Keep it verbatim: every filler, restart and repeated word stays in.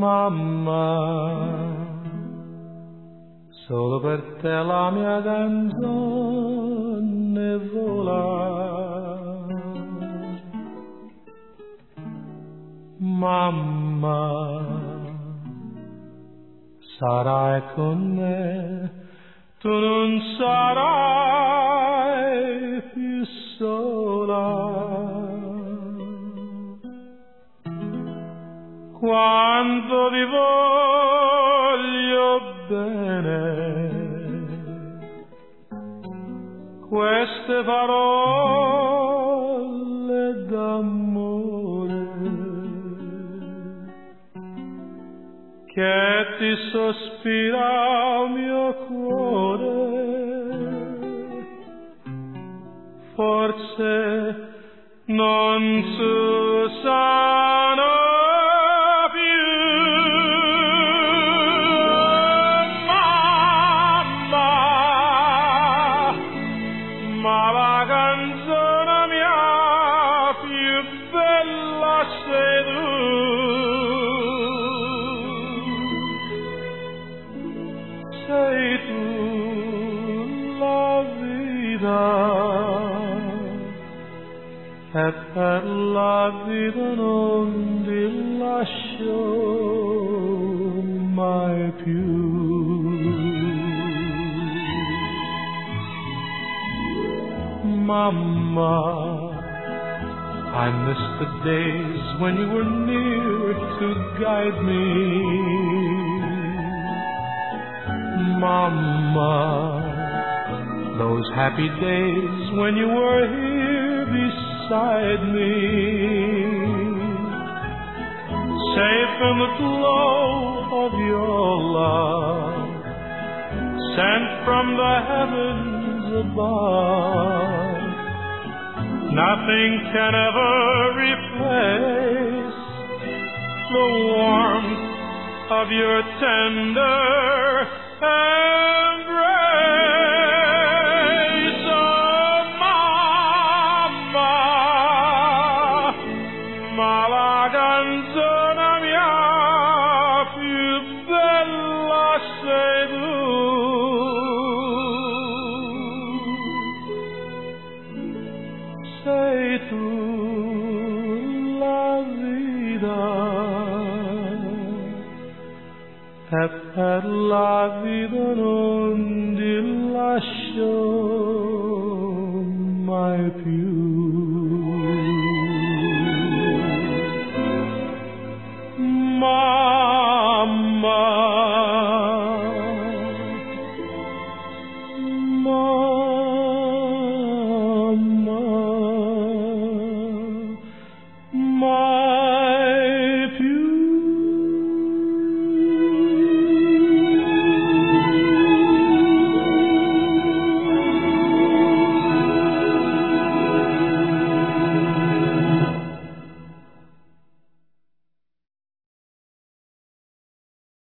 Mamma, solo per te la mia canzone vola. Mamma, sarai con me, tu non sarai più sola. Quanto ti voglio bene, queste parole d'amore che ti sospira il mio cuore, forse non si sanno. Ma la canzone mia più bella sei tu, sei tu la vita, e per la vita non ti lascio mai più. Mama, I miss the days when you were near to guide me. Mama, those happy days when you were here beside me, safe in the glow of your love, sent from the heavens above. Nothing can ever replace the warmth of your tender embrace. Oh, Mama, ma la canzone mia più bella sei tu. Sei tu la vita, e per la vita non ti lascio mai più. Mamma, Mamma,